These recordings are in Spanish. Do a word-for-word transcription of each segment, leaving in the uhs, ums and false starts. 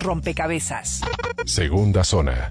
rompecabezas. Segunda zona.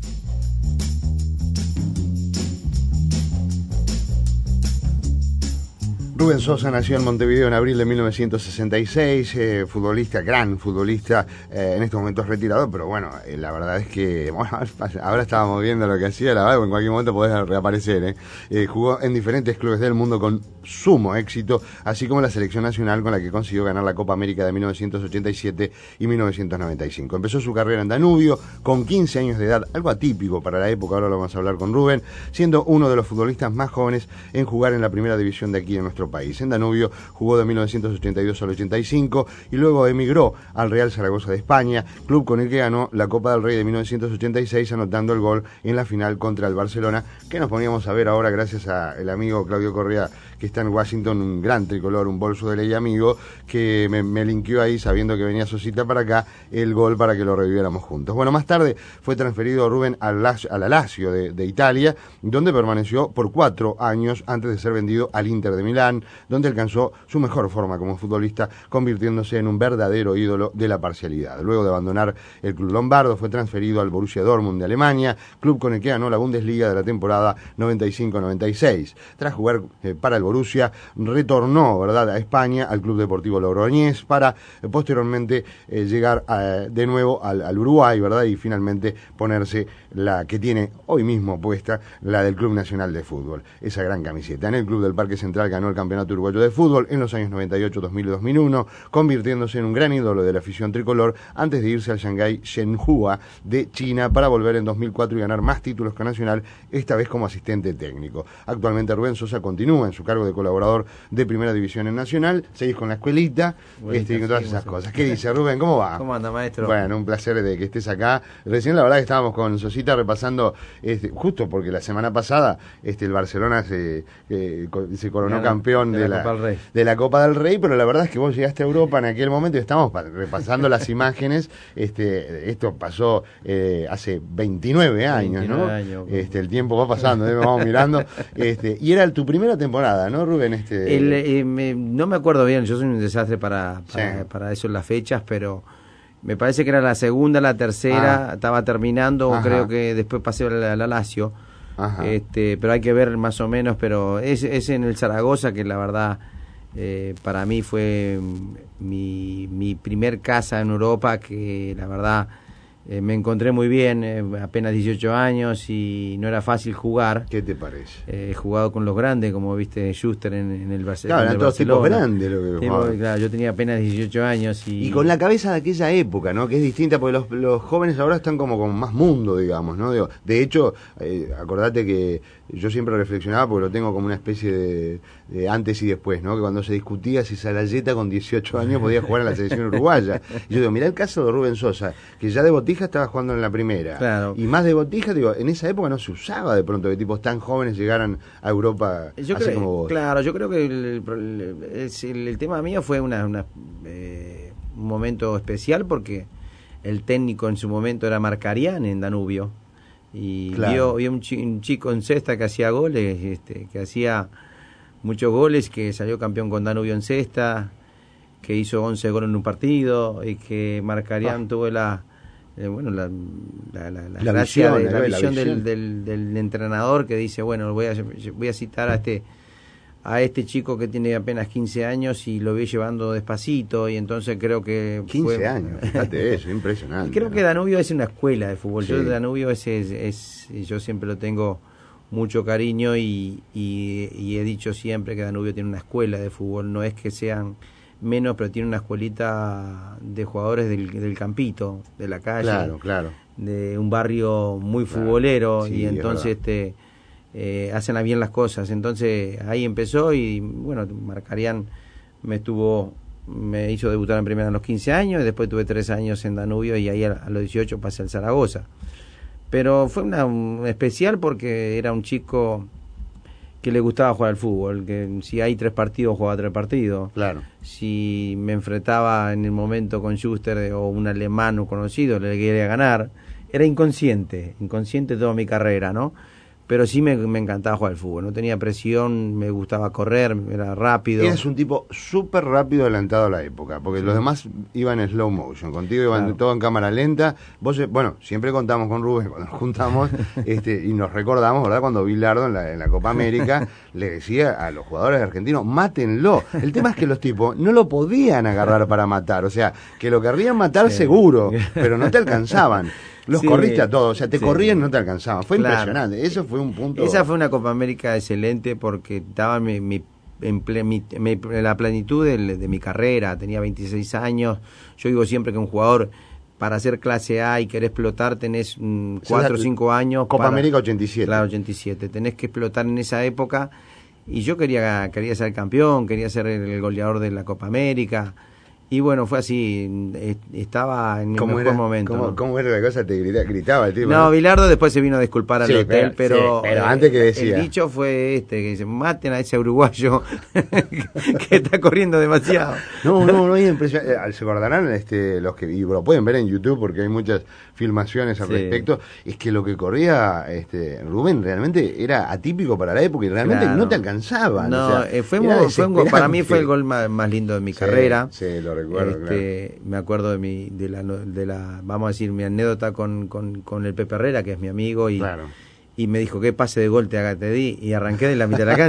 Rubén Sosa nació en Montevideo en abril de mil novecientos sesenta y seis, eh, futbolista, gran futbolista, eh, en estos momentos retirado, pero bueno, eh, la verdad es que, bueno, ahora estábamos viendo lo que hacía, la verdad, en cualquier momento podés reaparecer, eh. Eh, jugó en diferentes clubes del mundo con sumo éxito, así como la selección nacional con la que consiguió ganar la Copa América de mil novecientos ochenta y siete y mil novecientos noventa y cinco. Empezó su carrera en Danubio con quince años de edad, algo atípico para la época, ahora lo vamos a hablar con Rubén, siendo uno de los futbolistas más jóvenes en jugar en la primera división de aquí en nuestro país. En Danubio jugó de mil novecientos ochenta y dos al ochenta y cinco y luego emigró al Real Zaragoza de España, club con el que ganó la Copa del Rey de mil novecientos ochenta y seis, anotando el gol en la final contra el Barcelona, que nos poníamos a ver ahora gracias al amigo Claudio Correa, que está en Washington, un gran tricolor, un bolso de ley amigo, que me, me linkeó ahí sabiendo que venía Sosita para acá, el gol para que lo reviviéramos juntos. Bueno, más tarde fue transferido Rubén al Lazio, a la Lazio de, de Italia, donde permaneció por cuatro años antes de ser vendido al Inter de Milán, donde alcanzó su mejor forma como futbolista, convirtiéndose en un verdadero ídolo de la parcialidad. Luego de abandonar el club lombardo, fue transferido al Borussia Dortmund de Alemania, club con el que ganó la Bundesliga de la temporada noventa y cinco noventa y seis. Tras jugar eh, para el Borussia, retornó, ¿verdad?, a España, al Club Deportivo Logroñés, para eh, posteriormente eh, llegar a, de nuevo al, al Uruguay, ¿verdad?, y finalmente ponerse la que tiene hoy mismo puesta, la del Club Nacional de Fútbol, esa gran camiseta. En el Club del Parque Central ganó el Campeonato Uruguayo de Fútbol en los años noventa y ocho, dos mil y dos mil uno, convirtiéndose en un gran ídolo de la afición tricolor antes de irse al Shanghái Shenhua de China para volver en dos mil cuatro y ganar más títulos que Nacional, esta vez como asistente técnico. Actualmente Rubén Sosa continúa en su cargo de colaborador de Primera División en Nacional, seguís con la escuelita, Buenita, este, y con todas sí, esas sí. cosas. ¿Qué dice Rubén? ¿Cómo va? ¿Cómo anda, maestro? Bueno, un placer de que estés acá. Recién la verdad que estábamos con Sosita repasando, este, justo porque la semana pasada este, el Barcelona se, eh, se coronó Ganó, campeón de, de, la, la de la Copa del Rey, pero la verdad es que vos llegaste a Europa en aquel momento y estamos repasando las imágenes. Este, esto pasó eh, hace veintinueve años, veintinueve ¿no? Años. Este, el tiempo va pasando, ¿eh? Vamos mirando. Este, y era tu primera temporada, ¿no, Rubén? Este... El, eh, me, no me acuerdo bien, yo soy un desastre para, para, sí. para eso en las fechas, pero me parece que era la segunda, la tercera, ah. estaba terminando, Ajá. creo que después pasé a la, a la Lazio. Ajá. Este, pero hay que ver más o menos, pero es, es en el Zaragoza que la verdad eh, para mí fue mi, mi primer casa en Europa, que la verdad eh, me encontré muy bien, eh, apenas dieciocho años y no era fácil jugar. ¿Qué te parece? Eh, he jugado con los grandes, como viste Schuster en, en el Barcelona. Claro, eran todos tipos grandes lo que Tipo, claro, yo tenía apenas dieciocho años. Y... y con la cabeza de aquella época, ¿no? Que es distinta, porque los, los jóvenes ahora están como con más mundo, digamos, ¿no? Digo, de hecho, eh, acordate que yo siempre reflexionaba, porque lo tengo como una especie de, de antes y después, ¿no? Que cuando se discutía si Salayeta con dieciocho años podía jugar en la selección uruguaya. Y yo digo, mirá el caso de Rubén Sosa, que ya de Botija estaba jugando en la primera. Claro. Y más de Botija, digo, en esa época no se usaba de pronto que tipos tan jóvenes llegaran a Europa yo así creo, como vos. Claro, yo creo que el, el, el, el tema mío fue una, una eh, un momento especial, porque el técnico en su momento era Marcarián en Danubio. Y claro. vio, vio un, chi, un chico en cesta que hacía goles, este, que hacía muchos goles, que salió campeón con Danubio en cesta, que hizo once goles en un partido, y que Marcarián ah. tuvo la, eh, bueno, la, la, la, la, la gracia visión, de la, la visión, visión. Del, del, del entrenador, que dice, bueno, voy a, voy a citar a este a este chico que tiene apenas quince años y lo voy llevando despacito, y entonces creo que... quince fue... años, fíjate eso, impresionante. Y creo ¿no? que Danubio es una escuela de fútbol. Sí. Yo Danubio es, es, es, yo siempre lo tengo mucho cariño y, y, y he dicho siempre que Danubio tiene una escuela de fútbol. No es que sean menos, pero tiene una escuelita de jugadores del, del campito, de la calle. Claro, claro. De un barrio muy claro. futbolero, sí, y entonces este... Eh, hacen bien las cosas. Entonces ahí empezó y bueno, Marcarián me estuvo me hizo debutar en primera a los quince años, y después tuve tres años en Danubio, y ahí a, a los dieciocho pasé al Zaragoza. Pero fue una un especial porque era un chico que le gustaba jugar al fútbol, que si hay tres partidos jugaba tres partidos. Claro. Si me enfrentaba en el momento con Schuster o un alemán conocido, le quería ganar. Era inconsciente, inconsciente toda mi carrera, ¿no? pero sí me, me encantaba jugar al fútbol, no tenía presión, me gustaba correr, era rápido. Eres un tipo súper rápido, adelantado a la época, porque sí. Los demás iban en slow motion, contigo iban claro. Todo en cámara lenta. Vos, bueno, siempre contamos con Rubén cuando nos juntamos este, y nos recordamos, ¿verdad? Cuando Bilardo en la, en la Copa América le decía a los jugadores argentinos, mátenlo. El tema es que los tipos no lo podían agarrar para matar, o sea, que lo querrían matar sí. Seguro, pero no te alcanzaban. Los sí, corriste a todos, o sea, te sí. Corrían y no te alcanzaban. Fue claro. Impresionante, eso fue un punto... Esa fue una Copa América excelente porque estaba mi, mi, en ple, mi, mi, la plenitud de, de mi carrera, tenía veintiséis años. Yo digo siempre que un jugador, para hacer clase A y querer explotar, tenés mm, cuatro o cinco años. Copa para, América ochenta y siete. Claro, ochenta y siete. Tenés que explotar en esa época y yo quería, quería ser campeón, quería ser el goleador de la Copa América. Y bueno, fue así, estaba en mi mejor era, momento. ¿cómo, ¿no? ¿Cómo era la cosa? Te gritaba, gritaba el tipo. No, ¿no? Bilardo después se vino a disculpar al sí, hotel, pero, pero, sí, pero eh, antes que decía. El dicho fue este, que dice, maten a ese uruguayo que está corriendo demasiado. No, no, no, es impresionante. Se acordarán este, los que, y lo pueden ver en YouTube porque hay muchas filmaciones al sí. respecto, es que lo que corría este Rubén realmente era atípico para la época y realmente claro. No te alcanzaba. No, o sea, eh, fue, muy, fue un gol, para mí fue el gol más, más lindo de mi sí, carrera. Sí, lo recuerdo, este, claro. Me acuerdo de mi de la, de la vamos a decir, mi anécdota con, con, con el Pepe Herrera, que es mi amigo, y, claro. Y me dijo, ¿qué pase de gol te, haga, te di? Y arranqué de la mitad de la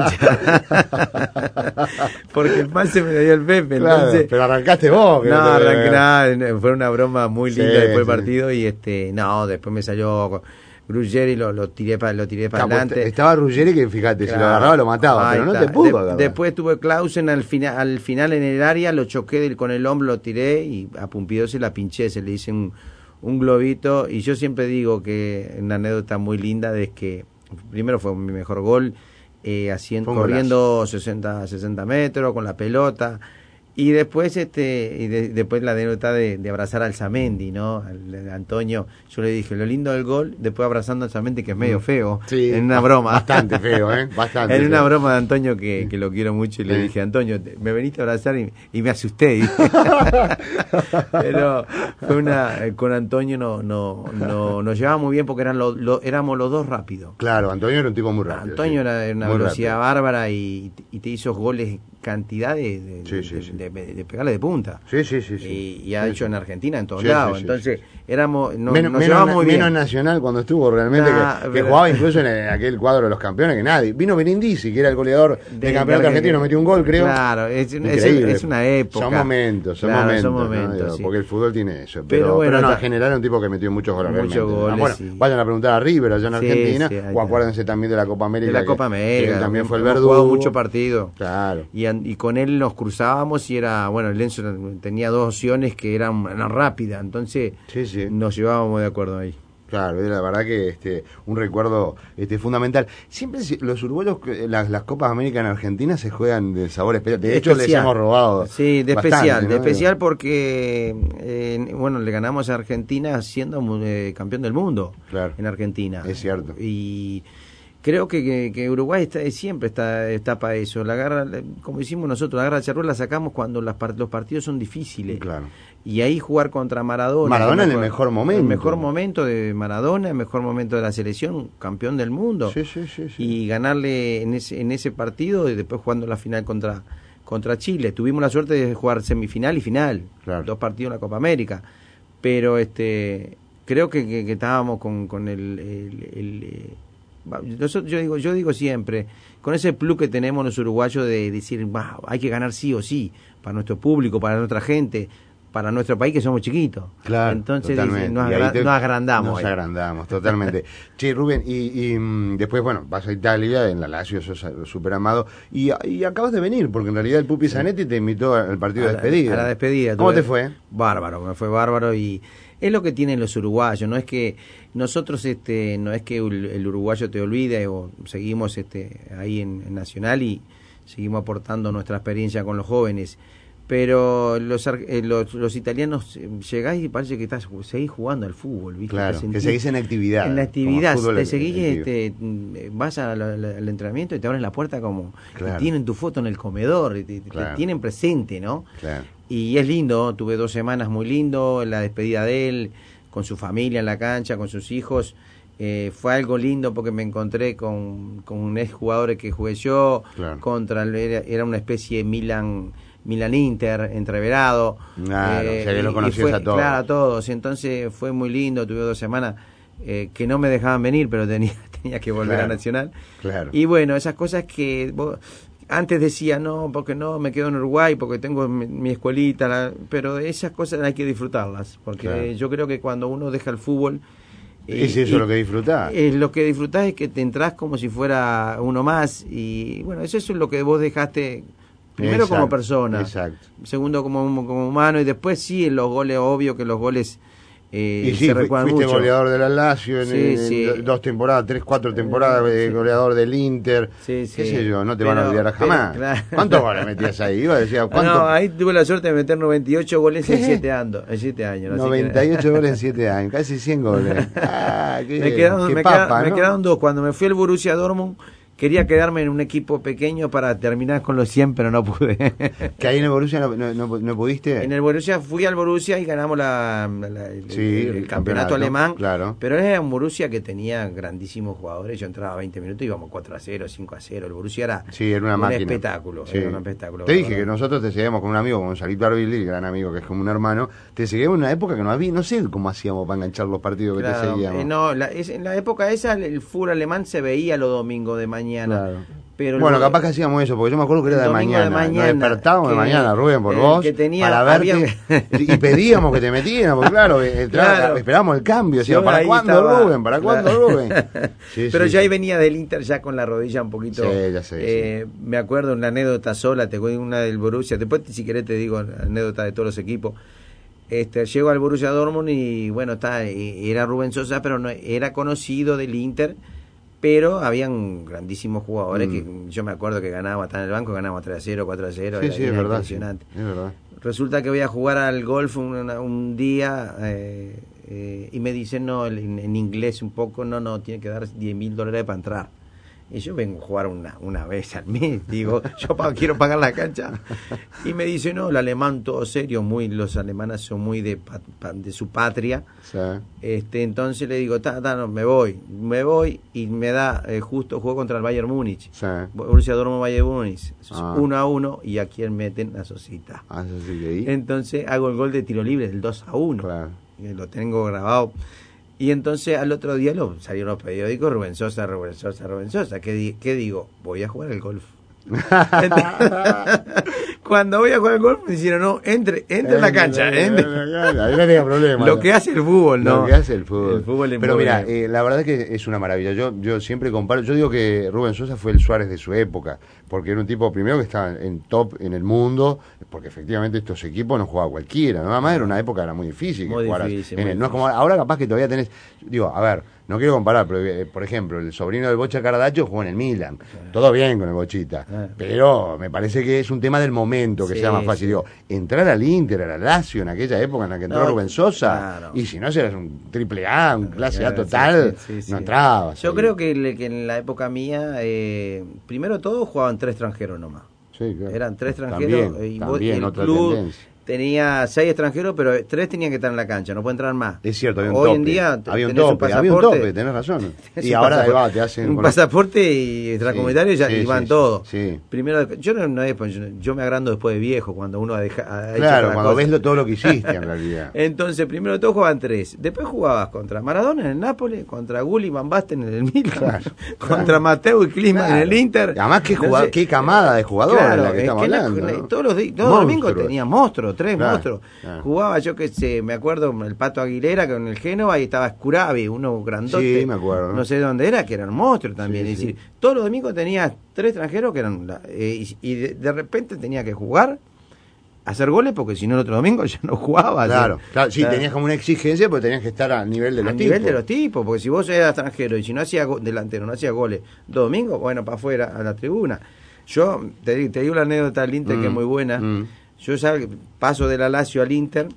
cancha. Porque el pase me lo dio el Pepe. Claro, entonces, pero arrancaste vos. No, arranqué nada. Fue una broma muy linda sí, después del sí. partido. Y este no, después me salió Ruggeri, lo, lo tiré para lo tiré para adelante. Estaba Ruggeri que, fíjate, claro. Si lo agarraba lo mataba, ahí pero no está. Te pudo de, agarrar. Después tuve Clausen al, fina, al final en el área, lo choqué del, con el hombro, lo tiré y a Pumpido se la pinché, se le hice un, un globito. Y yo siempre digo que una anécdota muy linda es que primero fue mi mejor gol, eh, haciendo, corriendo sesenta, sesenta metros con la pelota, y después este y de, después la anécdota de, de abrazar al Zamendi, ¿no? Al, al Antonio, yo le dije, lo lindo del gol, después abrazando al Zamendi, que es medio feo, sí, en una broma. Bastante feo, ¿eh? Bastante en feo. Una broma de Antonio que, que lo quiero mucho, y le sí. dije, Antonio, me veniste a abrazar y, y me asusté. Pero fue una, con Antonio no, no, no, nos llevaba muy bien porque eran lo, lo, éramos los dos rápidos. Claro, Antonio era un tipo muy rápido. Antonio sí. era de una muy velocidad rápido. Bárbara y, y te hizo goles cantidad de, de, sí, sí, de, sí. de, de, de pegarle de punta. Sí, sí, sí. sí. Y, y ha sí, hecho sí. en Argentina, en todos sí, lados. Sí, Entonces, sí. éramos, no, menos, nos menos, llevamos muy bien. Menos Nacional cuando estuvo realmente, nah, que, que jugaba incluso en, el, en aquel cuadro de los campeones, que nadie. Vino Berindisi, que era el goleador de, del campeonato argentino, metió un gol, creo. Claro, es, es, es una época. Son momentos, son claro, momentos. Son momentos ¿no? sí. Porque el fútbol tiene eso. Pero, pero, bueno, pero no, ta... en general es un tipo que metió muchos goles. Muchos goles, ah, bueno, sí. Vayan a preguntar a River allá en sí, Argentina, sí, o acuérdense también de la Copa América. De la Copa América. Que también fue el Hemos verdugo. jugado mucho partido. Claro. Y, y con él nos cruzábamos y era, bueno, el Lenzo tenía dos opciones que eran, eran rápidas, entonces sí, sí. nos llevábamos de acuerdo ahí. Claro, la verdad que este un recuerdo este fundamental. Siempre los uruguayos, las, las Copas América en Argentina se juegan de sabor especial. De hecho, especial. Les hemos robado. Sí, de bastante, especial, ¿no? de especial porque, eh, bueno, le ganamos a Argentina siendo eh, campeón del mundo. Claro. En Argentina. Es cierto. Y creo que, que, que Uruguay está, siempre está, está para eso. La garra, como hicimos nosotros, la garra de Charrúa la sacamos cuando las, los partidos son difíciles. Claro. Y ahí jugar contra Maradona. Maradona en el mejor momento. El mejor momento de Maradona, el mejor momento de la selección, campeón del mundo. Sí, sí, sí, sí. Y ganarle en ese, en ese partido y después jugando la final contra, contra Chile. Tuvimos la suerte de jugar semifinal y final. Claro. Dos partidos en la Copa América. Pero este creo que, que, que estábamos con, con el... el, el eh, Nosotros, yo digo yo digo siempre, con ese plus que tenemos los uruguayos de decir, wow, hay que ganar sí o sí, para nuestro público, para nuestra gente, para nuestro país que somos chiquitos. Claro, entonces totalmente. nos, agra te, nos agrandamos. Nos ahí. agrandamos, totalmente. Che, Rubén, y, y mm, después, bueno, vas a Italia, en la Lazio sos súper amado, y, y acabas de venir, porque en realidad el Pupi Zanetti te invitó al partido a de la, despedida. A la despedida. ¿Cómo tuve, te fue? Bárbaro, me fue bárbaro y... Es lo que tienen los uruguayos, no es que nosotros, este, no es que el, el uruguayo te olvide o seguimos este, ahí en, en Nacional y seguimos aportando nuestra experiencia con los jóvenes, pero los, eh, los, los italianos eh, llegáis y parece que estás seguís jugando al fútbol, ¿viste? Claro, que seguís en actividad. En la actividad, te seguís, este, vas a la, la, al entrenamiento y te abren la puerta como, claro. Tienen tu foto en el comedor, te, claro. Te tienen presente, ¿no? Claro. Y es lindo, tuve dos semanas muy lindo, la despedida de él, con su familia en la cancha, con sus hijos, Eh, fue algo lindo porque me encontré con, con ex jugadores que jugué yo, claro. contra era, era una especie de Milan Milan Inter, entreverado. Claro, eh, o sea que lo conocías fue, a todos. Claro, a todos. Entonces fue muy lindo, tuve dos semanas eh, que no me dejaban venir, pero tenía, tenía que volver claro, a Nacional. Claro. Y bueno, esas cosas que vos, antes decía, no, porque no, me quedo en Uruguay, porque tengo mi, mi escuelita, la, pero esas cosas hay que disfrutarlas, porque claro. yo creo que cuando uno deja el fútbol... ¿Es eso y, lo que disfrutás? Es lo que disfrutás es que te entrás como si fuera uno más, y bueno, eso es lo que vos dejaste... Primero exacto, como persona, exacto. segundo como, como humano, y después sí, en los goles, obvio que los goles eh, y sí, se recuerdan fuiste mucho. Goleador del Lazio en, sí, en, sí. en dos temporadas, tres, cuatro temporadas, eh, sí. goleador del Inter, sí, sí. qué sé yo, no te pero, van a olvidar jamás. Pero, claro. ¿Cuántos goles metías ahí? Iba a decir, ¿cuánto? No, ahí tuve la suerte de meter noventa y ocho goles en siete años. En siete años noventa y ocho goles en siete años, casi cien goles. Ah, qué, me quedaron, qué me, papa, quedaron, ¿no? me quedaron dos. Cuando me fui al Borussia Dortmund, quería quedarme en un equipo pequeño para terminar con los cien, pero no pude. ¿Que ahí en el Borussia no, no, no, no pudiste? En el Borussia, fui al Borussia y ganamos la, la, el, sí, el, el, el campeonato, campeonato alemán. Claro. Pero era un Borussia que tenía grandísimos jugadores. Yo entraba veinte minutos y íbamos cuatro a cero, cinco a cero. El Borussia era, sí, era una un máquina. espectáculo. Sí. Era un espectáculo. Te dije que nosotros te seguíamos con un amigo, con Gonzalito Arbilli, gran amigo que es como un hermano. Te seguíamos en una época que no había, no sé cómo hacíamos para enganchar los partidos que claro, te seguíamos. Eh, no, la, es, en la época esa el fútbol alemán se veía los domingos de mañana. Claro. Pero bueno, lo, capaz que hacíamos eso, porque yo me acuerdo que era de mañana. de mañana. Nos despertábamos que, de mañana, Rubén, por eh, vos, que tenía, para verte, había... y pedíamos que te metieran, porque claro, entraba, claro. esperábamos el cambio, decíamos, ¿para cuándo estaba, Rubén? ¿Para claro. cuándo Rubén? Sí, Pero sí, yo sí. ahí venía del Inter ya con la rodilla un poquito... Sí, ya sé, eh, sí. Me acuerdo una anécdota sola, te cuento una del Borussia, después si querés te digo anécdota de todos los equipos. Este, llego al Borussia Dortmund y bueno, está, era Rubén Sosa, pero no era conocido del Inter, pero habían grandísimos jugadores mm. que yo me acuerdo que ganaba, estaba en el banco, ganaba tres a cero, cuatro a cero, sí, era, sí, era es verdad, impresionante. Sí, es verdad. Resulta que voy a jugar al golf un, un día eh, eh, y me dicen, no, en, en inglés un poco, no, no, tiene que dar diez mil dólares para entrar. Y yo vengo a jugar una, una vez al mes, digo, yo pa, quiero pagar la cancha. Y me dice, no, el alemán todo serio, muy los alemanes son muy de, de su patria. Sí. Este, entonces le digo, ta, ta, no, me voy, me voy y me da, eh, justo juego contra el Bayern Múnich. Sí. Borussia Dortmund Bayern Múnich, ah. uno a uno, y a quien meten a Sosita. Ah, sí, ¿sí? Entonces hago el gol de tiro libre, el dos a uno. Claro. Y lo tengo grabado. Y entonces al otro día lo salieron los periódicos, Rubén Sosa, Rubén Sosa, Rubén Sosa. ¿Qué, di, qué digo? Voy a jugar al golf. Cuando voy a jugar al golf me dijeron, no, entre, entre en la cancha. Entre. Ahí no tenía problema. Lo que hace el fútbol, ¿no? Lo que hace el fútbol. El fútbol es Pero mira, eh, la verdad es que es una maravilla. Yo yo siempre comparo, yo digo que Rubén Sosa fue el Suárez de su época, porque era un tipo primero que estaba en top en el mundo, porque efectivamente estos equipos no jugaba cualquiera, nada más era una época era muy difícil. Muy que difícil, en muy el, no es como ahora capaz que todavía tenés, digo, a ver, no quiero comparar, pero eh, por ejemplo, el sobrino del Bocha Caradacho jugó en el Milan. Ah. Todo bien con el Bochita. Ah. Pero me parece que es un tema del momento que sí, sea más fácil. Sí. Digo, entrar al Inter, al Lazio en aquella época en la que entró no, Rubén Sosa, claro. Y si no eras un triple A, un clase A total, sí, sí, sí, no entrabas. Yo ahí. creo que, que en la época mía, eh, primero todo jugaban tres extranjeros nomás. Sí, claro. Eran tres extranjeros. También, y también, el otra club tendencia. Tenía seis extranjeros, pero tres tenían que estar en la cancha, no puede entrar más. Es cierto, había un Hoy tope. en día había un tope, un había un tope, tenés razón. Y ahora ahí va, te hacen un pasaporte y extracomunitario sí, ya, sí, y van sí, todos. Sí. Primero, yo no, no yo, yo me agrando después de viejo, cuando uno ha dejado. Claro, cuando ves lo, todo lo que hiciste en realidad. Entonces, primero de todo jugaban tres. Después jugabas contra Maradona en el Nápoles, contra Gulli Van Basten en el Milan, claro, contra claro. Mateo y Klinsmann claro. en el Inter. Y además, qué, jugador, qué camada de jugadores claro, la que estamos que hablando. La, ¿no? Todos los, todos los domingos tenía monstruos, tres claro, monstruos. Claro. Jugaba yo que sé, me acuerdo el Pato Aguilera con el Génova y estaba Scuravi, uno grandote. Sí, me acuerdo. No sé de dónde era, que eran monstruos también. Sí, es sí. decir, todos los domingos tenía tres extranjeros que eran. Eh, y y de, de repente tenía que jugar, hacer goles, porque si no el otro domingo ya no jugaba. Claro, ¿sí? claro, sí, claro. Tenías como una exigencia, porque tenías que estar a nivel de los a tipos. A nivel de los tipos, porque si vos eras extranjero y si no hacías delantero, no hacías goles dos domingos, bueno, para afuera, a la tribuna. Yo te, te digo la anécdota del Inter mm, que es muy buena. Mm. Yo ya paso de la Lazio al Inter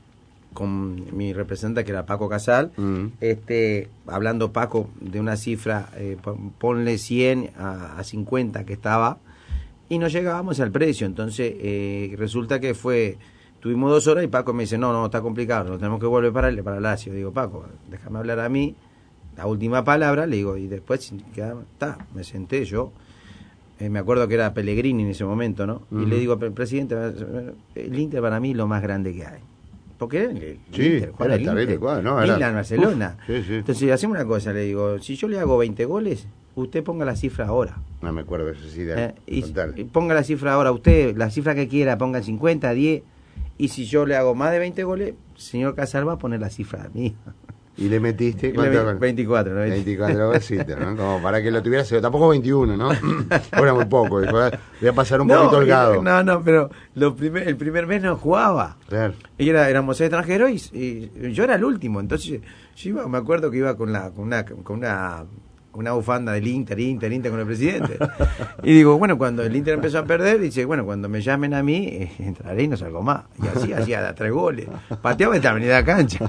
con mi representante que era Paco Casal, mm. este hablando Paco de una cifra, eh, ponle cien a, a cincuenta que estaba, y no llegábamos al precio. Entonces eh, resulta que fue, tuvimos dos horas y Paco me dice, no, no, está complicado, nos tenemos que volver para, para Lazio. Digo, Paco, déjame hablar a mí, la última palabra, le digo, y después, está, me senté yo, eh, me acuerdo que era Pellegrini en ese momento, ¿no? Uh-huh. Y le digo, presidente, el Inter para mí es lo más grande que hay. Porque el, el sí, Inter, era el Inter, cuadro, ¿no? Milan, era... Barcelona. Uf, sí, sí. Entonces, hacemos una cosa, le digo, si yo le hago veinte goles, usted ponga la cifra ahora. No me acuerdo eso sí de eh, y, y ponga la cifra ahora, usted, la cifra que quiera, ponga cincuenta, diez, y si yo le hago más de veinte goles, señor Casal va a poner la cifra mía. ¿Y le metiste? ¿Cuánto? veinticuatro, ¿no? veinticuatro golcitos, ¿no? Como para que lo tuvieras, tampoco veintiuno, ¿no? Era muy poco, voy a pasar un no, poquito holgado. No, no, pero lo primer, el primer mes no jugaba. Claro. Y era, éramos extranjeros y, y yo era el último, entonces yo iba, me acuerdo que iba con, la, con una... Con una una bufanda del Inter, Inter, Inter con el presidente. Y digo, bueno, cuando el Inter empezó a perder, dice, bueno, cuando me llamen a mí, eh, entraré y no salgo más. Y así hacía tres goles. Pateaba esta avenida cancha.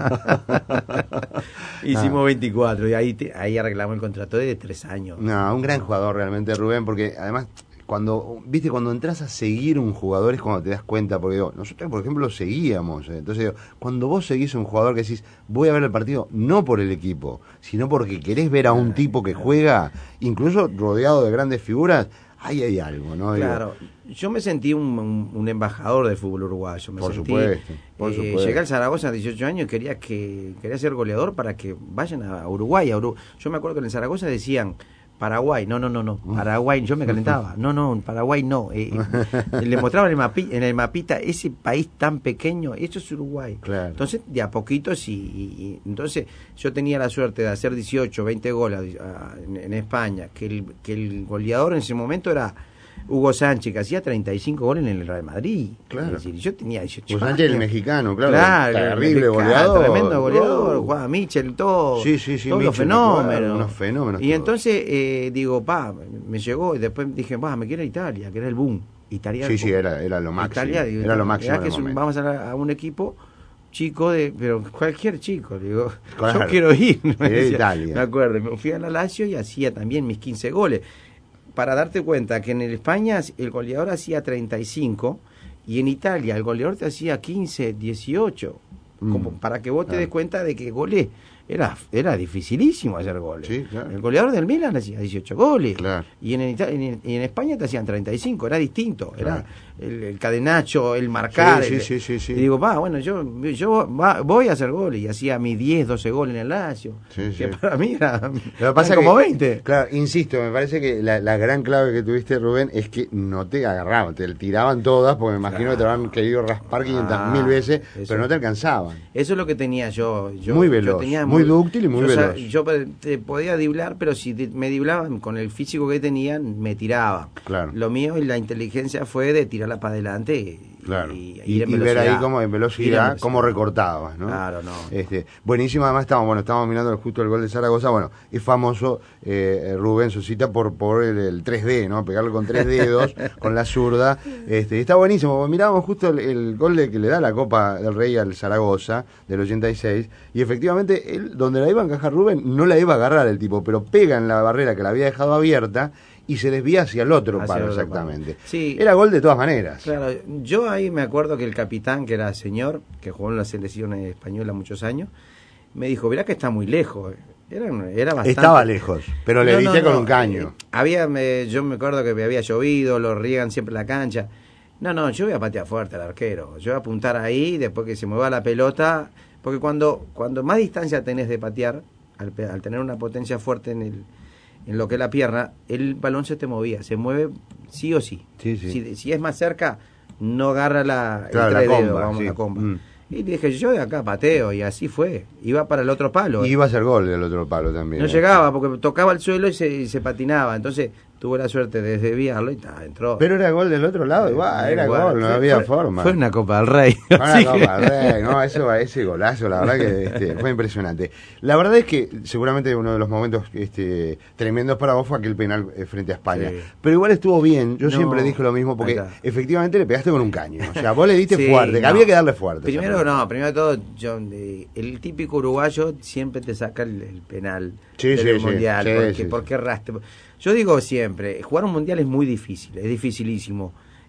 Hicimos ah. veinticuatro y ahí, te, ahí arreglamos el contrato de tres años. No, un gran jugador realmente, Rubén, porque además... Cuando, viste, cuando entras a seguir un jugador es cuando te das cuenta, porque digo, nosotros por ejemplo seguíamos, entonces digo, cuando vos seguís a un jugador que decís, voy a ver el partido, no por el equipo, sino porque querés ver a un tipo que juega, incluso rodeado de grandes figuras, ahí hay algo, ¿no? Claro, digo, yo me sentí un, un, un embajador del fútbol uruguayo, me por sentí, supuesto, por eh, supuesto. Llegué al Zaragoza a dieciocho años y quería, que, quería ser goleador para que vayan a Uruguay, a Uruguay. Yo me acuerdo que en el Zaragoza decían, Paraguay, no, no, no, no, Paraguay, yo me calentaba, no, no, Paraguay no, eh, le mostraba en el, mapi, en el mapita ese país tan pequeño, esto es Uruguay, claro. Entonces de a poquito sí, y, y, entonces yo tenía la suerte de hacer dieciocho, veinte goles uh, en, en España, que el, que el goleador en ese momento era Hugo Sánchez, que hacía treinta y cinco goles en el Real Madrid. Claro. Es decir, yo tenía dieciocho Hugo Sánchez, el mexicano, claro. Claro, terrible goleador. Tremendo goleador, oh. Jugaba Michel, todo. Sí, sí, sí. Todos Michel, los fenómenos. Unos fenómenos. Y todos. Entonces, eh, digo, pa, me llegó, y después dije, pa, me quiero a Italia, que era el boom. Italia. Sí, sí, era, era lo máximo. Italia, digo, era lo máximo. Que es un, vamos a, a un equipo chico, de pero cualquier chico, digo, claro. Yo quiero ir. Me, decía, Italia. Me acuerdo, me fui a la Lazio y hacía también mis quince goles. Para darte cuenta que en España el goleador hacía treinta y cinco y en Italia el goleador te hacía quince, dieciocho. Mm. Como para que vos te claro. des cuenta de que goles era era dificilísimo hacer goles. Sí, claro. El goleador del Milan hacía dieciocho goles. Claro. Y en, en, en España te hacían treinta y cinco, era distinto. Claro. Era el, el cadenacho, el marcar. Sí, el, sí, sí, sí, y digo, va, bueno, yo yo va, voy a hacer goles. Y hacía mis diez, doce goles en el Lazio. Sí, que sí. para mí era, Lo pasa como que, veinte. Claro, insisto, me parece que la, la gran clave que tuviste, Rubén, es que no te agarraban, te tiraban todas, porque me imagino claro. que te habrán querido raspar quinientas mil ah, veces, eso, pero no te alcanzaban. Eso es lo que tenía yo. yo muy veloz, yo tenía muy, muy dúctil y muy yo, veloz. Yo te podía driblar, pero si me driblaban con el físico que tenían, me tiraban. Claro. Lo mío y la inteligencia fue de tirarla para adelante y, claro. y, y, y ver ahí como en velocidad, cómo recortabas, ¿no? Claro, no. Este, buenísimo, además estamos, bueno, estamos mirando justo el gol de Zaragoza, bueno, es famoso eh, Rubén Sosita por, por el, el tres D, ¿no? Pegarlo con tres dedos, con la zurda, este, está buenísimo, mirábamos justo el, el gol de que le da la Copa del Rey al Zaragoza, del ochenta y seis, y efectivamente, él, donde la iba a encajar Rubén, no la iba a agarrar el tipo, pero pega en la barrera que la había dejado abierta, y se desvía hacia el otro hacia palo, el otro exactamente. Palo. Sí, era gol de todas maneras. Claro, yo ahí me acuerdo que el capitán, que era señor, que jugó en la selección española muchos años, me dijo, verá que está muy lejos. Era, era bastante... Estaba lejos, pero le no, dije no, con no, un caño. Eh, había, me, yo me acuerdo que me había llovido, lo riegan siempre la cancha. No, no, yo voy a patear fuerte al arquero. Yo voy a apuntar ahí, después que se mueva la pelota, porque cuando, cuando más distancia tenés de patear, al, al tener una potencia fuerte en el... en lo que es la pierna, el balón se te movía, se mueve sí o sí. sí, sí. Si, si es más cerca, no agarra la, claro, el la dedo, comba, vamos, sí. la comba. Mm. Y dije, yo de acá pateo, y así fue. Iba para el otro palo. Y iba a hacer gol del otro palo también. No ¿eh? llegaba, porque tocaba el suelo y se, y se patinaba. Entonces tuve la suerte de desviarlo y ta, entró. Pero era gol del otro lado, igual, era igual, gol, no fue, había fue, forma. Fue una Copa del Rey. Fue una Copa del Rey, no, eso, ese golazo, la verdad que este, fue impresionante. La verdad es que seguramente uno de los momentos este, tremendos para vos fue aquel penal frente a España. Sí. Pero igual estuvo bien, yo no, siempre dije lo mismo, porque efectivamente le pegaste con un caño. O sea, vos le diste sí, fuerte, que no. había que darle fuerte. Primero, no, primero de todo, John, eh, el típico uruguayo siempre te saca el, el penal sí, del sí, mundial. Sí, porque, sí, porque erraste. Yo digo siempre, jugar un mundial es muy difícil, es dificilísimo.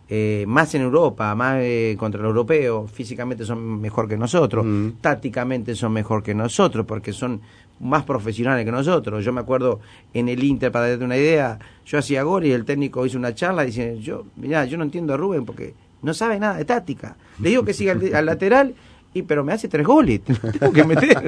eh, más en Europa, más eh, contra los europeos, físicamente son mejor que nosotros, mm. tácticamente son mejor que nosotros, porque son más profesionales que nosotros. Yo me acuerdo en el Inter, para darte una idea, yo hacía gol y el técnico hizo una charla diciendo, yo, mirá, yo no entiendo a Rubén porque no sabe nada de táctica. Le digo que siga al, al lateral, y pero me hace tres goles, tengo que meter.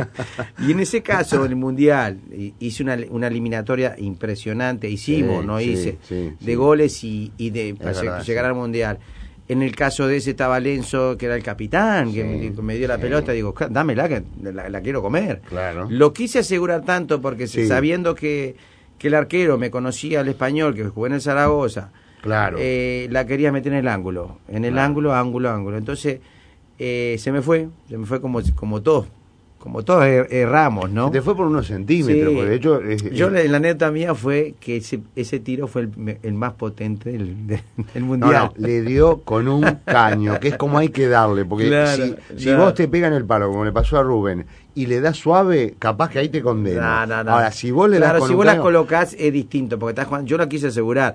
Y en ese caso, en el Mundial, hice una, una eliminatoria impresionante, hicimos, sí, no sí, hice, sí, de sí. goles y, y de para verdad, llegar sí. al Mundial. En el caso de ese estaba Lenzo, que era el capitán, que sí, me, me dio la sí. pelota, digo, dámela, que la, la quiero comer. Claro. Lo quise asegurar tanto porque sí. sabiendo que, que el arquero me conocía el español, que jugué en el Zaragoza, claro. eh, la quería meter en el ángulo, en el claro. ángulo, ángulo, ángulo. Entonces, eh, se me fue, se me fue como, como todos. Como todos er, erramos, ¿no? Se te fue por unos centímetros, sí. porque de hecho... Es, Yo, es... la anécdota mía fue que ese, ese tiro fue el, el más potente del, del Mundial. No, no, le dio con un caño, que es como hay que darle, porque claro, si, claro. si vos te pegas en el palo, como le pasó a Rubén, y le das suave, capaz que ahí te condena. No, no, no. Ahora, si vos le claro, das con si un vos caño... la colocás es distinto, porque estás jugando, yo la quise asegurar.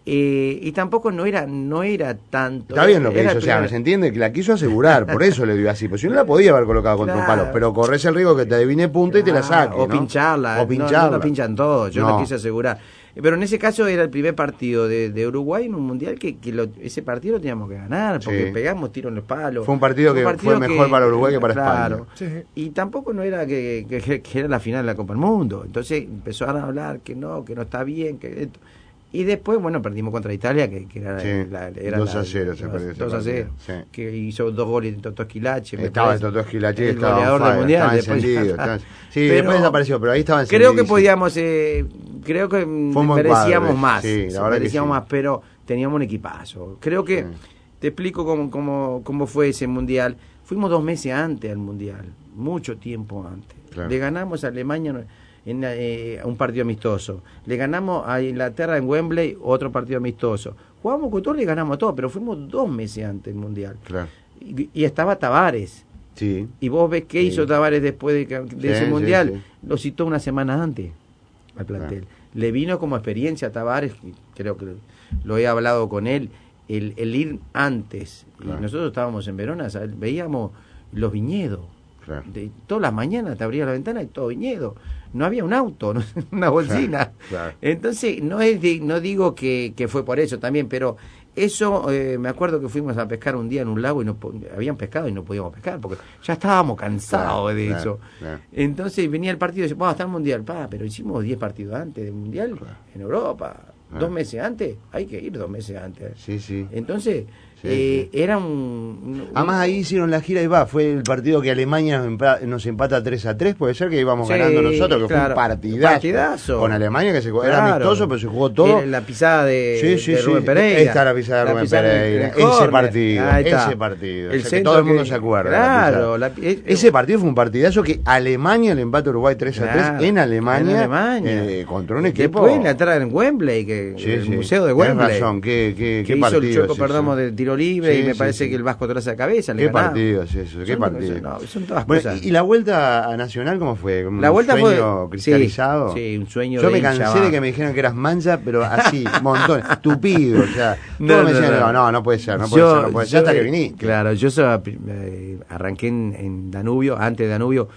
Eh, y tampoco no era no era tanto. Está bien lo que era hizo, o sea, primer... se entiende que la quiso asegurar, por eso le dio así, pues si no la podía haber colocado contra claro. un palo, pero corres el riesgo que te adivine punta y te la saque, o ¿no? pincharla, o pincharla. No, no la pinchan todos, yo no. la quise asegurar. Pero en ese caso era el primer partido de, de Uruguay en un mundial que, que lo, ese partido lo teníamos que ganar, porque sí. pegamos tiro en los palos. Fue un partido fue un que partido fue mejor que, para Uruguay que para claro. España. Sí. Y tampoco no era que, que, que era la final de la Copa del Mundo. Entonces empezaron a hablar que no, que no está bien, que esto. Y después, bueno, perdimos contra Italia, que, que era, sí, la, era dos la, a cero se perdió. dos a cero, sí. que hizo dos goles de Totó Esquilache. Estaba el Totó Esquilache, el goleador del Mundial. Estaba después encendido. Estaba... Sí, pero después desapareció, pero ahí estaba encendido. Creo que podíamos, eh, creo que merecíamos padre. más, sí, la verdad merecíamos que sí. más, pero teníamos un equipazo. Creo que, sí. te explico cómo, cómo, cómo fue ese Mundial. Fuimos dos meses antes al Mundial, mucho tiempo antes. Claro. Le ganamos a Alemania... en eh, un partido amistoso. Le ganamos a Inglaterra en Wembley, otro partido amistoso. Jugamos con todos, le ganamos a todos, pero fuimos dos meses antes del Mundial. Claro. Y, y estaba Tavares. Sí. Y vos ves qué sí. hizo Tavares después de, de sí, ese Mundial. Sí, sí. Lo citó una semana antes al plantel. Claro. Le vino como experiencia a Tavares, creo que lo he hablado con él, el, el ir antes. Claro. Y nosotros estábamos en Verona, ¿sabes? Veíamos los viñedos. Claro. De, todas las mañanas te abría la ventana y todo viñedo. No había un auto, no, una bolsina. Claro, claro. Entonces, no es de, no digo que, que fue por eso también, pero eso, eh, me acuerdo que fuimos a pescar un día en un lago y no habían pescado y no podíamos pescar, porque ya estábamos cansados claro, de claro, eso. Claro. Entonces venía el partido y decía, vamos hasta el Mundial, pa, pero hicimos diez partidos antes del Mundial claro. en Europa. Claro. Dos meses antes, hay que ir dos meses antes. Sí, sí. Entonces, sí, eh, sí. era un, un... Además ahí hicieron la gira y va, fue el partido que Alemania nos empata tres a tres, puede ser que íbamos sí, ganando nosotros, que claro, fue un partidazo, partidazo. Con Alemania, que se jugó, claro. era amistoso, pero se jugó todo. La pisada de, sí, sí, de Rubén sí. Pereira. Esta la pisada de Rubén Pereira, ese partido, ese partido, el o sea, que todo el mundo que, se acuerda. Claro. La, es, ese partido fue un partidazo que Alemania le empata a Uruguay tres a tres claro, en Alemania, en Alemania. Eh, contra un equipo. Después la entrada en Wembley, que sí, el sí. museo de Wembley. Tienes razón, qué, qué, que qué hizo partido el Chueco es Perdomo eso. del tiro libre Sí, y me sí, parece sí. que el Vasco traza la cabeza. Qué partido es eso, qué son, partido. No, son todas bueno, cosas. ¿y la vuelta a Nacional cómo fue? ¿Un la vuelta sueño fue, cristalizado? Sí, sí, un sueño Yo de me cansé hincha, de que me dijeran que eras mancha, pero así, montón, tupido, o sea, no, todos me no, decían, no, no, no, no puede ser, no puede yo, ser, no puede ser, hasta que viniste. Claro, yo so, eh, arranqué en, en Danubio, antes de Danubio,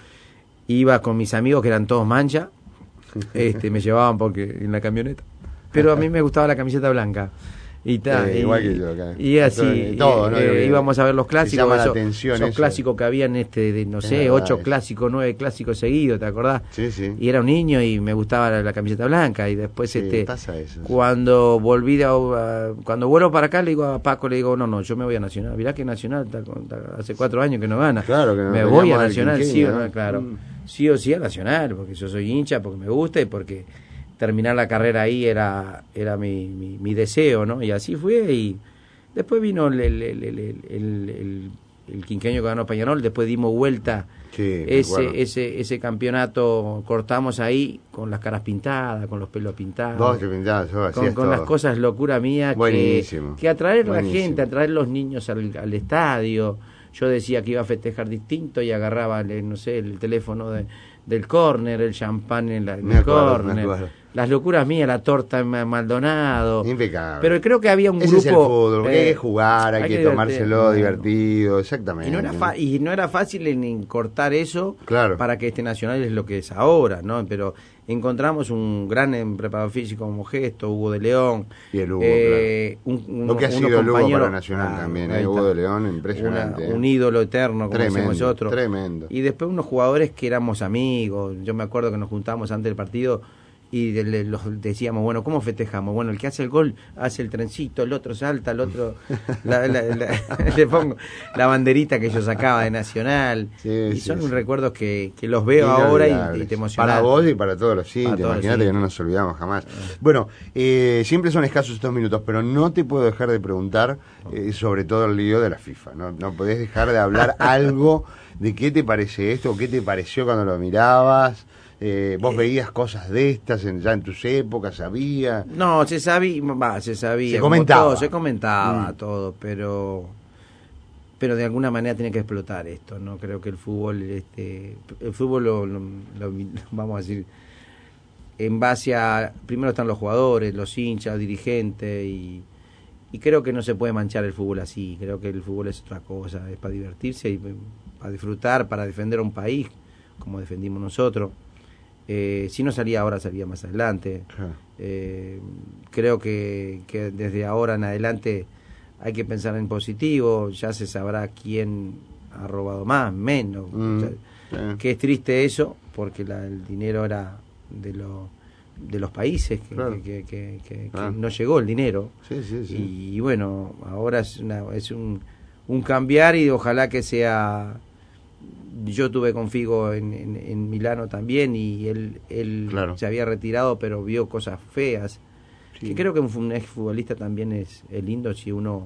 iba con mis amigos que eran todos mancha, este, me llevaban porque en la camioneta, pero a mí me gustaba la camiseta blanca. Y, ta, eh, y, igual que yo acá. y así todo, ¿no? eh, íbamos a ver los clásicos, llama esos, la atención esos eso. clásicos que habían este de, no es sé, verdad, ocho eso. clásicos, nueve clásicos seguidos, ¿te acordás? Sí, sí. Y era un niño y me gustaba la, la camiseta blanca y después sí, este pasa eso, cuando sí. volví a, uh, cuando vuelvo para acá le digo a Paco, le digo, no, no, yo me voy a Nacional. Mirá que Nacional está, está, hace cuatro años que no gana. Claro que no, me voy a Nacional, Quinqueña, sí o ¿no? no, claro. Mm. Sí o sí a Nacional, porque yo soy hincha, porque me gusta y porque terminar la carrera ahí era era mi, mi, mi deseo, ¿no? Y así fue y después vino el, el, el, el, el, el, el quinqueño que ganó Peñarol, después dimos vuelta sí, ese ese ese campeonato, cortamos ahí con las caras pintadas, con los pelos pintados, Vos te pintás, yo con, con las cosas locura mía que, que atraer a la gente, atraer los niños al, al estadio. yo decía que iba a festejar distinto y agarraba, no sé, el teléfono de, del córner, el champán en, la, en el córner. Las locuras mías, la torta en Maldonado. Impecable. Pero creo que había un Ese grupo... es el fútbol, porque eh, hay que jugar, hay, hay que, que tomárselo bueno, divertido, exactamente. Y no, era fa y no era fácil en cortar eso claro. para que este Nacional es lo que es ahora, ¿no? Pero encontramos un gran preparador físico como Gesto, Hugo de León. Y el Hugo, eh, claro. un, un, lo que ha sido el Hugo para Nacional ah, también, eh, Hugo de León, impresionante. Una, eh. Un ídolo eterno, como tremendo, decimos nosotros. Tremendo. Y después unos jugadores que éramos amigos. Yo me acuerdo que nos juntábamos antes del partido y de, de, los decíamos, bueno, ¿cómo festejamos? Bueno, el que hace el gol hace el trencito, el otro salta, el otro la, la, la, le pongo la banderita que yo sacaba de Nacional. Sí, y sí, son sí. recuerdos que, que los veo ahora y, y te emocionan. Para vos y para todos los hinchas, imagínate que no nos olvidamos jamás. Bueno, eh, siempre son escasos estos minutos, pero no te puedo dejar de preguntar eh, sobre todo el lío de la FIFA. No, no podés dejar de hablar algo de qué te parece esto, qué te pareció cuando lo mirabas. Eh, ¿Vos veías cosas de estas en, ya en tus épocas? ¿Sabía? No, se sabía, va, se sabía. Se comentaba. Todo, se comentaba mm. todo, pero pero de alguna manera tiene que explotar esto, ¿no? Creo que el fútbol, este, el fútbol lo, lo, lo, vamos a decir, en base a, primero están los jugadores, los hinchas, dirigentes, y, y creo que no se puede manchar el fútbol así. Creo que el fútbol es otra cosa, es para divertirse y para disfrutar, para defender a un país, como defendimos nosotros. Eh, si no salía ahora, salía más adelante. Claro. Eh, creo que, que desde ahora en adelante hay que pensar en positivo. Ya se sabrá quién ha robado más, menos. Mm, o sea, yeah. Que es triste eso, porque la, el dinero era de, lo, de los países, que, claro. que, que, que, claro. que no llegó el dinero. Sí, sí, sí. Y, y bueno, ahora es, una, es un, un cambiar y ojalá que sea... Yo tuve con Figo en, en, en Milano también y él, él claro. se había retirado pero vio cosas feas. Sí. Que creo que un exfutbolista también es, es lindo si uno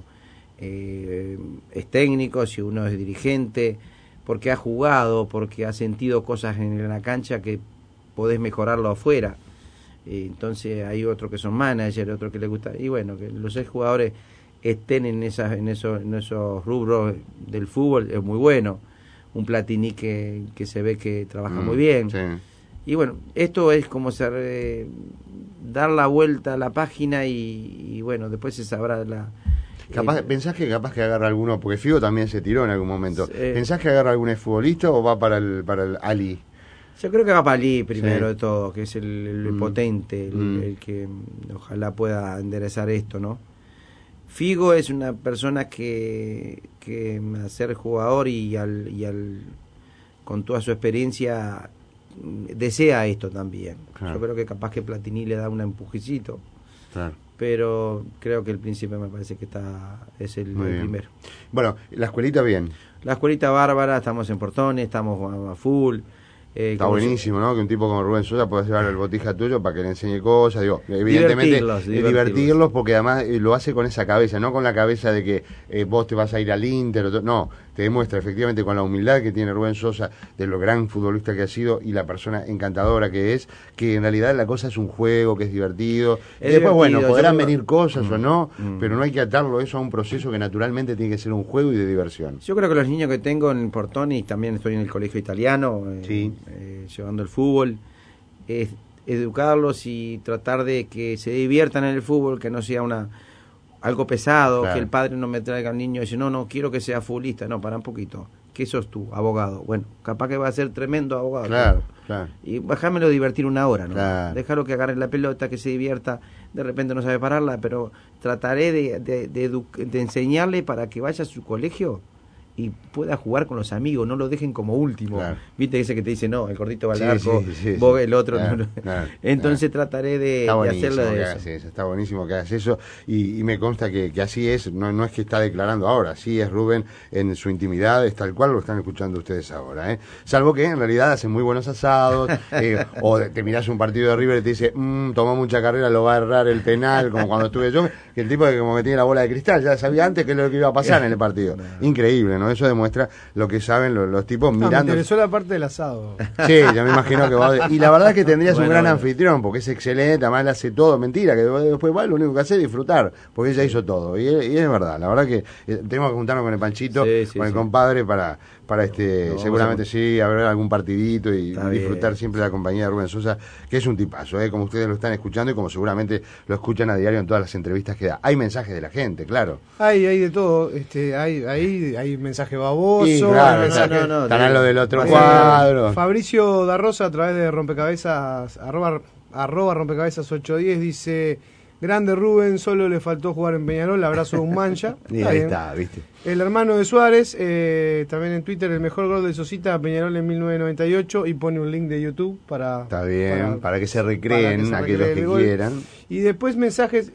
eh, es técnico, si uno es dirigente, porque ha jugado, porque ha sentido cosas en la cancha que podés mejorarlo afuera. Eh, entonces hay otros que son managers, otros que les gusta. Y bueno, que los exjugadores estén en, esas, en, esos, en esos rubros del fútbol es muy bueno. Un Platini que, que se ve que trabaja mm, muy bien. Sí. Y bueno, esto es como ser, eh, dar la vuelta a la página y, y bueno, después se sabrá la... Capaz, eh, ¿Pensás que capaz que agarra alguno? Porque Figo también se tiró en algún momento. Eh, ¿Pensás que agarra algún futbolista o va para el, para el Ali? Yo creo que va para Ali primero sí. de todo, que es el, el mm. potente, el, mm. el que ojalá pueda enderezar esto, ¿no? Figo es una persona que, que a ser jugador y al, y al con toda su experiencia desea esto también. Claro. Yo creo que capaz que Platini le da un empujecito. Claro. Pero creo que el príncipe me parece que está es el, el primero. Bueno, la escuelita bien. La escuelita bárbara, estamos en Portones, estamos a, a full. Eh, Está buenísimo, ¿no? Que un tipo como Rubén Sosa pueda llevar el botija tuyo para que le enseñe cosas. Digo, evidentemente, divertirlos, divertirlos. divertirlos porque además lo hace con esa cabeza, no con la cabeza de que eh, vos te vas a ir al Inter. O no, te demuestra efectivamente con la humildad que tiene Rubén Sosa, de lo gran futbolista que ha sido y la persona encantadora que es, que en realidad la cosa es un juego, que es divertido. Es y después, divertido, bueno, podrán venir lo... cosas mm, o no, mm. pero no hay que atarlo eso a un proceso que naturalmente tiene que ser un juego y de diversión. Yo creo que los niños que tengo en Portoni, también estoy en el colegio italiano, eh, sí. eh, llevando el fútbol, es educarlos y tratar de que se diviertan en el fútbol, que no sea una algo pesado, claro. que el padre no me traiga al niño y dice, no, no, quiero que sea futbolista. No, para un poquito. ¿Qué sos tú? Abogado. Bueno, capaz que va a ser tremendo abogado. Claro, claro. Y bajámelo divertir una hora, ¿no? Claro. Déjalo que agarre la pelota, que se divierta. De repente no sabe pararla, pero trataré de, de, de, de enseñarle para que vaya a su colegio y pueda jugar con los amigos, no lo dejen como último. Claro. Viste ese que te dice, no, el gordito va al sí, arco, sí, sí, vos sí. el otro. Claro, no. Claro, Entonces claro. trataré de, de hacerlo de eso. eso. Está buenísimo que hagas eso y, y me consta que, que así es, no, no es que está declarando ahora, así es Rubén en su intimidad, es tal cual lo están escuchando ustedes ahora. ¿eh? Salvo que en realidad hacen muy buenos asados, eh, o te mirás un partido de River y te dice, mmm, tomó mucha carrera, lo va a errar el penal, como cuando estuve yo, que el tipo que como me tiene la bola de cristal, ya sabía antes qué es lo que iba a pasar en el partido. No. Increíble, ¿no? ¿no? Eso demuestra lo que saben los, los tipos no, mirando. Me interesó la parte del asado. Sí, ya me imagino que va. Y la verdad es que tendrías Bueno, un gran bueno. anfitrión, porque es excelente, además le hace todo. Mentira, que después va, lo único que hace es disfrutar, porque ella hizo todo. Y, y es verdad, la verdad que eh, tenemos que juntarnos con el Panchito, Sí, sí, con el sí. compadre, para, para este, No, seguramente vamos a- sí, a ver algún partidito y Está disfrutar bien. siempre la compañía de Rubén Sosa, que es un tipazo, ¿eh? Como ustedes lo están escuchando y como seguramente lo escuchan a diario en todas las entrevistas que da. Hay mensajes de la gente, claro. Hay, hay de todo, este, hay, hay, hay mensaje baboso, Y claro, hay no, mensaje- no, no, estarán de- lo del otro Eh, cuadro. Fabricio da Rosa a través de rompecabezas, arroba, arroba rompecabezas ocho diez, dice: grande Rubén, solo le faltó jugar en Peñarol, abrazo de un mancha. Y Está ahí bien. está, ¿viste? El hermano de Suárez, eh, también en Twitter, el mejor gol de Sosita a Peñarol en mil novecientos noventa y ocho, y pone un link de YouTube para... Está bien, para, que se recreen para que se aquellos recree que el gol. quieran. Y después mensajes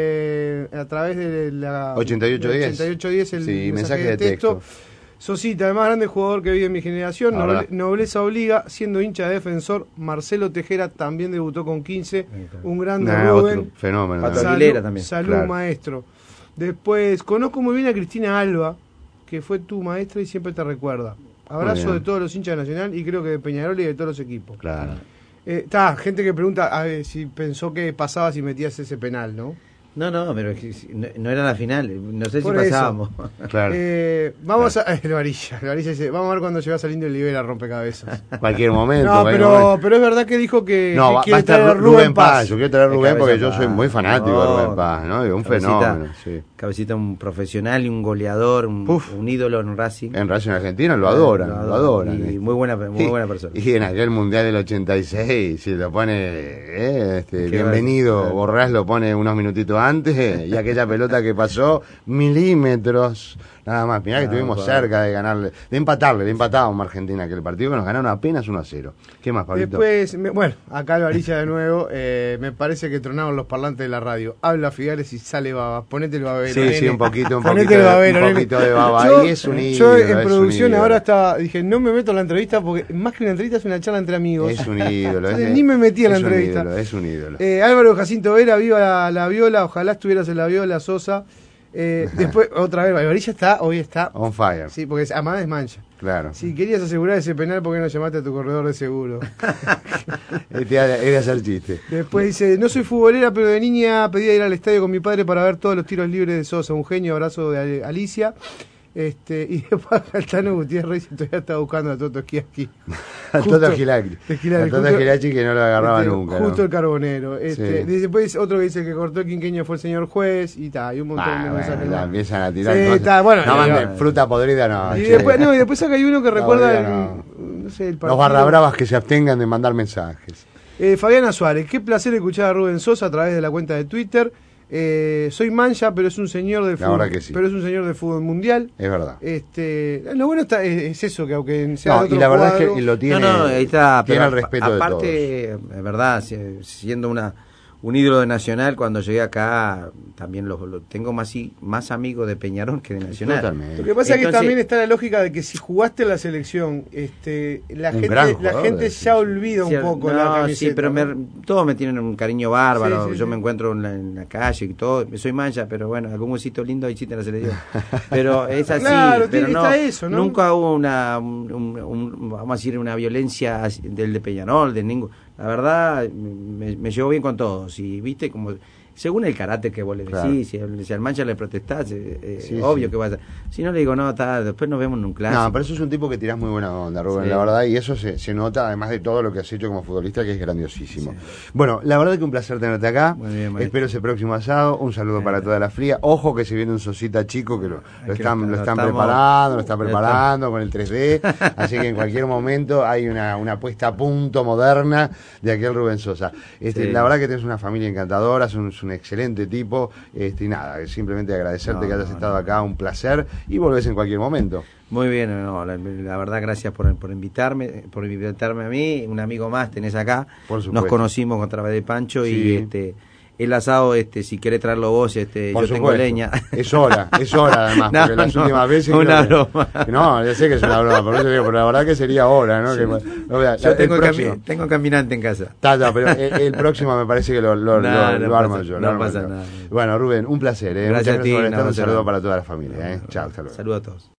eh, a través de la... ochenta y ocho diez. ochenta y ocho diez, el Sí, mensaje, mensaje de de texto. texto. Sosita, el más grande jugador que vi en mi generación, Ahora. noble- nobleza obliga, siendo hincha de Defensor. Marcelo Tejera también debutó con quince, un grande Nah, Rubén. otro fenómeno. Pato también. Aguilera también. Salud, Claro. maestro. Después, conozco muy bien a Cristina Alba, que fue tu maestra y siempre te recuerda. Abrazo bien. de todos los hinchas de Nacional y creo que de Peñarol y de todos los equipos. Claro. Está, gente que pregunta a ver, si pensó que pasaba si metías ese penal, ¿no? No, no, pero es que si- no, no era la final. No sé Por si eso. pasábamos. Claro. Eh, vamos a... El varilla, el varilla dice, vamos a ver cuando llega saliendo el nivel a rompecabezas. Cualquier momento. No, cualquier pero, momento. pero es verdad que dijo que, No, que va, va quiere a estar traer a Rubén, Rubén Paz. Paz. Yo quiero traer a Es Rubén porque cabeza yo soy Paz. muy fanático No, de Rubén Paz, ¿no? Es un Cabecita- fenómeno, sí. Cabecita, un profesional y un goleador, un, Uf. un ídolo en Racing. En Racing Argentina lo adoran, lo adoran. Y ¿eh? muy buena, muy Y- buena persona. Y en aquel Mundial del ochenta y seis, si lo pone, eh, este, Qué bienvenido, va- Borrás lo pone unos minutitos antes, eh, y aquella pelota que pasó milímetros, nada más. Mirá que No, estuvimos pa. cerca de ganarle, de empatarle, de empatábamos a Argentina aquel partido, que nos ganaron apenas uno a cero. ¿Qué más, Pablito? Después, me- bueno, acá el varilla de nuevo, eh, me parece que tronaron los parlantes de la radio. Habla Figueres y sale baba. Ponete el babero. Sí, nene. sí, un poquito, un Ponete poquito, el de, babero, un nene. poquito de baba. Yo, Ahí es un yo ídolo, en es producción un ídolo. ahora estaba, dije, no me meto en la entrevista porque más que una entrevista es una charla entre amigos. Es un ídolo. Entonces, es- ni me metí en la es un entrevista. ídolo, es un ídolo. Eh, Álvaro Jacinto Vera, viva la, la viola, ojalá estuvieras en la viola, Sosa. Eh, después, otra vez, Varilla está, hoy está. On fire, Sí, porque es- además es mancha. claro. Si querías asegurar ese penal, ¿por qué no llamaste a tu corredor de seguro? Este era- es de hacer chiste. Después dice, no soy futbolera, pero de niña pedía ir al estadio con mi padre para ver todos los tiros libres de Sosa. Un genio, abrazo de Ale- Alicia. Este, y después Altano Gutiérrez todavía está buscando a Toto Esquiaski. Al Justo- Toto Gilacri. de Gilacri, Al Toto justo- Gilacri que no lo agarraba Este, nunca. Justo ¿no? el carbonero. Este, Sí. Después otro que dice que cortó el quinqueño fue el señor juez y tal, y un montón Ah, de mensajes bueno, más. la empiezan a tirar Sí, cosas. está, bueno, no y- manden fruta podrida, no. Y che. después, no, y después acá hay uno que No, recuerda el, no. no sé, el Los partido. barra bravas que se abstengan de mandar mensajes. Eh, Fabiana Suárez, qué placer escuchar a Rubén Sosa a través de la cuenta de Twitter. Eh, soy mancha, pero es un señor del La fútbol, verdad que sí. pero es un señor del fútbol mundial. Es verdad. Este, lo bueno está, es, es eso, que aunque sea No, de y otro la verdad cuadro, es que lo tiene, no, no, ahí está. tiene Pero el respeto de todos. aparte, es verdad, si- siendo una un ídolo de Nacional, cuando llegué acá, también lo, lo- tengo más, y- más amigos de Peñarol que de Nacional. Totalmente. Lo que pasa es que Entonces- también está la lógica de que si jugaste en la selección, este, la Un gente, gran la jugador gente de ya selección. olvida un Sí, poco no, la camiseta. sí, pero me- ¿no? todos me tienen un cariño bárbaro. Sí, sí, Yo sí. me encuentro en la, en la calle y todo. Soy mancha, pero bueno, algún huesito lindo ahí sí te la se le dio. Pero es así. Claro, pero tiene- no, está eso, ¿no? Nunca hubo una, un- un- un- vamos a decir, una violencia así del de Peñarol, de ningún. La verdad, me, me llevo bien con todos. Y viste, como. Según el carácter que vos le decís, Claro. si, al, si al mancha le protestás, eh, eh, Sí, obvio sí. que vas a. Si no le digo, no, está, después nos vemos en un clásico. No, pero eso es un tipo que tirás muy buena onda, Rubén, Sí. la verdad, y eso se, se nota, además de todo lo que has hecho como futbolista, que es grandiosísimo. Bueno, la verdad que un placer tenerte acá. Muy bien, maestro. Espero ese próximo asado. Un saludo para toda la fría. Ojo que se viene un Sosita chico que lo, lo que están, lo- lo lo están estamos- preparando, lo están lo preparando con el tres D. Así que en cualquier momento hay una, una puesta a punto moderna de aquel Rubén Sosa. Este, Sí. La verdad que tienes una familia encantadora, es un, es un excelente tipo. Este, y nada, simplemente agradecerte No, que hayas no, estado no. acá, un placer. Y volvés en cualquier momento. Muy bien, no, la, la verdad, gracias por, por invitarme, por invitarme a mí, un amigo más tenés acá. Por supuesto. Nos conocimos a través de Pancho Sí. y este el asado, este, si querés traerlo vos, este, Por yo tengo supuesto. leña. Es hora, es hora además, No, porque las no, últimas veces... una creo que- broma. No, ya sé que es una broma, por eso digo, pero la verdad que sería hora, ¿no? Sí. Que, no, vea, Yo el tengo, próximo- cami- tengo caminante en casa. Ta, ta, pero el, el próximo me parece que lo, lo, No, lo, no lo armo pasa- yo. no lo armo pasa yo. nada. Bueno, Rubén, un placer, ¿eh? Gracias Muchas a ti, por no, estar, un no, saludo no. para toda la familia, ¿eh? Chao, hasta luego. Saludos a todos.